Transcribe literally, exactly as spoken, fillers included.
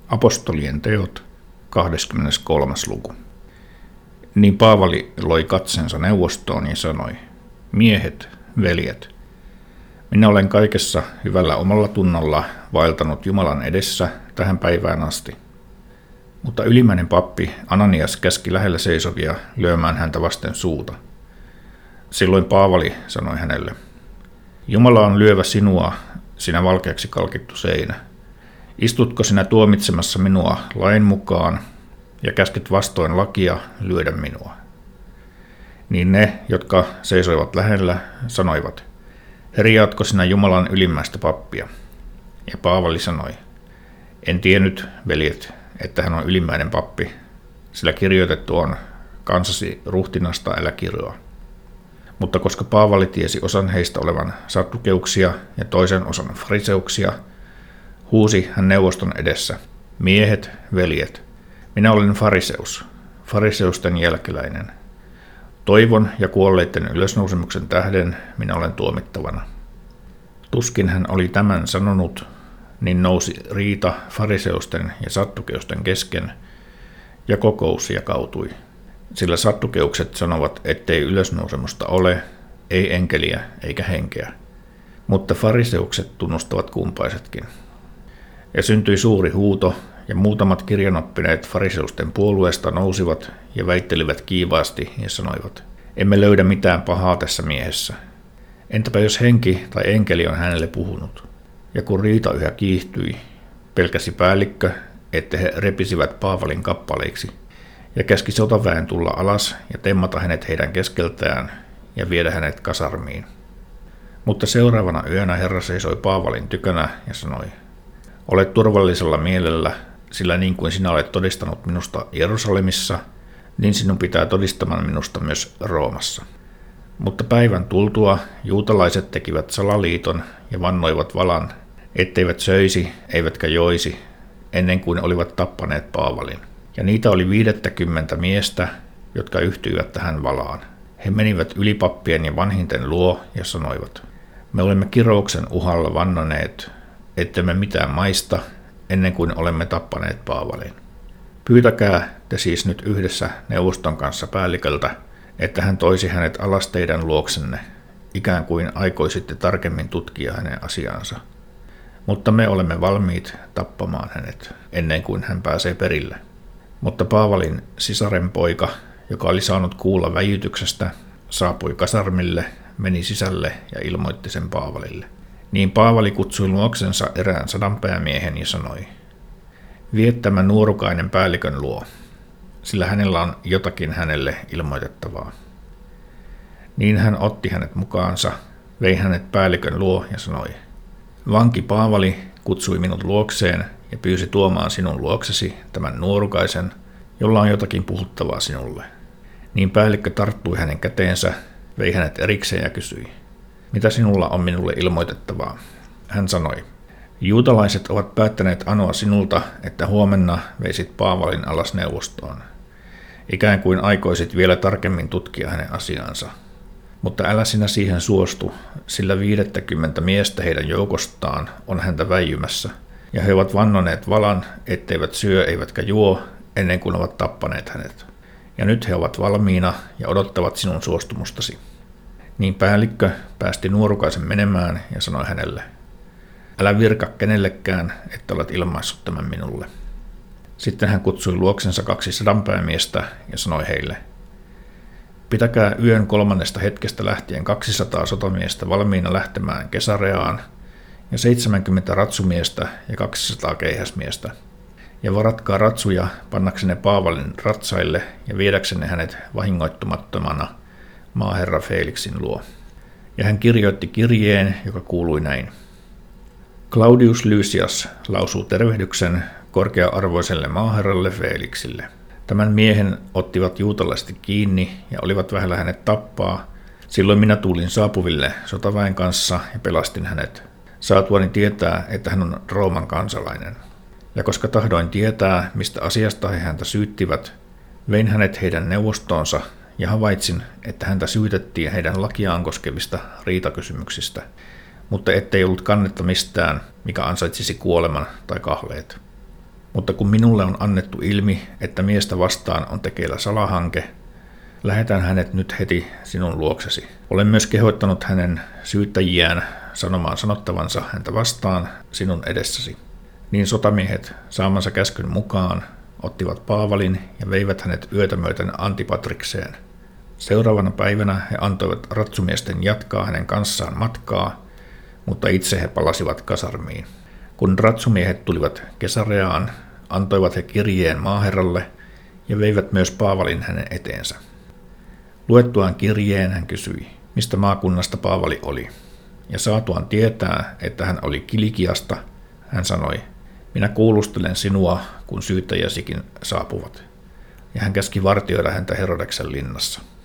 Apostolien teot, kahdeskymmeneskolmas luku. Niin Paavali loi katsensa neuvostoon ja sanoi, miehet, veljet, minä olen kaikessa hyvällä omalla tunnolla vaeltanut Jumalan edessä tähän päivään asti. Mutta ylimmäinen pappi Ananias käski lähellä seisovia lyömään häntä vasten suuta. Silloin Paavali sanoi hänelle, Jumala on lyövä sinua, sinä valkeaksi kalkittu seinä. Istutko sinä tuomitsemassa minua lain mukaan ja käsket vastoin lakia lyödä minua? Niin ne, jotka seisoivat lähellä, sanoivat, herjaatko sinä Jumalan ylimmäistä pappia? Ja Paavali sanoi, en tiennyt, veljet, että hän on ylimmäinen pappi, sillä kirjoitettu on, kansasi ruhtinasta älä kirjoa. Mutta koska Paavali tiesi osan heistä olevan saddukeuksia ja toisen osan fariseuksia, huusi hän neuvoston edessä, miehet, veljet, minä olen fariseus, fariseusten jälkeläinen. Toivon ja kuolleiden ylösnousemuksen tähden minä olen tuomittavana. Tuskin hän oli tämän sanonut, niin nousi riita fariseusten ja saddukeusten kesken, ja kokous jakautui. Sillä saddukeukset sanovat, ettei ylösnousemusta ole, ei enkeliä eikä henkeä. Mutta fariseukset tunnustavat kumpaisetkin. Ja syntyi suuri huuto, ja muutamat kirjanoppineet fariseusten puolueesta nousivat ja väittelivät kiivaasti ja sanoivat, emme löydä mitään pahaa tässä miehessä. Entäpä jos henki tai enkeli on hänelle puhunut? Ja kun riita yhä kiihtyi, pelkäsi päällikkö, että he repisivät Paavalin kappaleiksi, ja käski sotaväen tulla alas ja temmata hänet heidän keskeltään ja viedä hänet kasarmiin. Mutta seuraavana yönä Herra seisoi Paavalin tykönä ja sanoi, olet turvallisella mielellä, sillä niin kuin sinä olet todistanut minusta Jerusalemissa, niin sinun pitää todistamaan minusta myös Roomassa. Mutta päivän tultua juutalaiset tekivät salaliiton ja vannoivat valan, etteivät söisi eivätkä joisi, ennen kuin olivat tappaneet Paavalin. Ja niitä oli viidettäkymmentä miestä, jotka yhtyivät tähän valaan. He menivät ylipappien ja vanhinten luo ja sanoivat, me olemme kirouksen uhalla vannoneet, ettemme mitään maista, ennen kuin olemme tappaneet Paavalin. Pyytäkää te siis nyt yhdessä neuvoston kanssa päälliköltä, että hän toisi hänet alas teidän luoksenne, ikään kuin aikoisitte tarkemmin tutkia hänen asiansa. Mutta me olemme valmiit tappamaan hänet, ennen kuin hän pääsee perille. Mutta Paavalin sisaren poika, joka oli saanut kuulla väijytyksestä, saapui kasarmille, meni sisälle ja ilmoitti sen Paavalille. Niin Paavali kutsui luoksensa erään sadanpäämiehen ja sanoi, vie tämä nuorukainen päällikön luo, sillä hänellä on jotakin hänelle ilmoitettavaa. Niin hän otti hänet mukaansa, vei hänet päällikön luo ja sanoi, vanki Paavali kutsui minut luokseen ja pyysi tuomaan sinun luoksesi tämän nuorukaisen, jolla on jotakin puhuttavaa sinulle. Niin päällikkö tarttui hänen käteensä, vei hänet erikseen ja kysyi, mitä sinulla on minulle ilmoitettavaa? Hän sanoi, juutalaiset ovat päättäneet anoa sinulta, että huomenna veisit Paavalin alas neuvostoon, ikään kuin aikoisit vielä tarkemmin tutkia hänen asiansa. Mutta älä sinä siihen suostu, sillä viidettäkymmentä miestä heidän joukostaan on häntä väijymässä, ja he ovat vannoneet valan, etteivät syö eivätkä juo, ennen kuin ovat tappaneet hänet. Ja nyt he ovat valmiina ja odottavat sinun suostumustasi. Niin päällikkö päästi nuorukaisen menemään ja sanoi hänelle, älä virka kenellekään, että olet ilmaissut tämän minulle. Sitten hän kutsui luoksensa kaksi sadanpäämiestä ja sanoi heille, pitäkää yön kolmannesta hetkestä lähtien kaksisataa sotamiestä valmiina lähtemään Kesareaan ja seitsemänkymmentä ratsumiestä ja kaksisataa keihäsmiestä. Ja varatkaa ratsuja pannaksenne Paavalin ratsaille ja viedäksenne hänet vahingoittumattomana maaherra Felixin luo. Ja hän kirjoitti kirjeen, joka kuului näin. Claudius Lysias lausuu tervehdyksen korkea-arvoiselle maaherralle Felixille. Tämän miehen ottivat juutalaiset kiinni ja olivat vähällä hänet tappaa. Silloin minä tulin saapuville sotaväen kanssa ja pelastin hänet. Saatuani tietää, että hän on Rooman kansalainen. Ja koska tahdoin tietää, mistä asiasta he häntä syyttivät, vein hänet heidän neuvostoonsa ja havaitsin, että häntä syytettiin heidän lakiaan koskevista riitakysymyksistä, mutta ettei ollut kannetta mistään, mikä ansaitsisi kuoleman tai kahleet. Mutta kun minulle on annettu ilmi, että miestä vastaan on tekeillä salahanke, lähetän hänet nyt heti sinun luoksesi. Olen myös kehottanut hänen syyttäjiään sanomaan sanottavansa häntä vastaan sinun edessäsi. Niin sotamiehet saamansa käskyn mukaan ottivat Paavalin ja veivät hänet yötä myöten Antipatrikseen. Seuraavana päivänä he antoivat ratsumiesten jatkaa hänen kanssaan matkaa, mutta itse he palasivat kasarmiin. Kun ratsumiehet tulivat Kesareaan, antoivat he kirjeen maaherralle ja veivät myös Paavalin hänen eteensä. Luettuaan kirjeen hän kysyi, mistä maakunnasta Paavali oli, ja saatuaan tietää, että hän oli Kilikiasta, hän sanoi, minä kuulustelen sinua, kun syyttäjäsikin saapuvat. Ja hän käski vartioida häntä Herodeksen linnassa.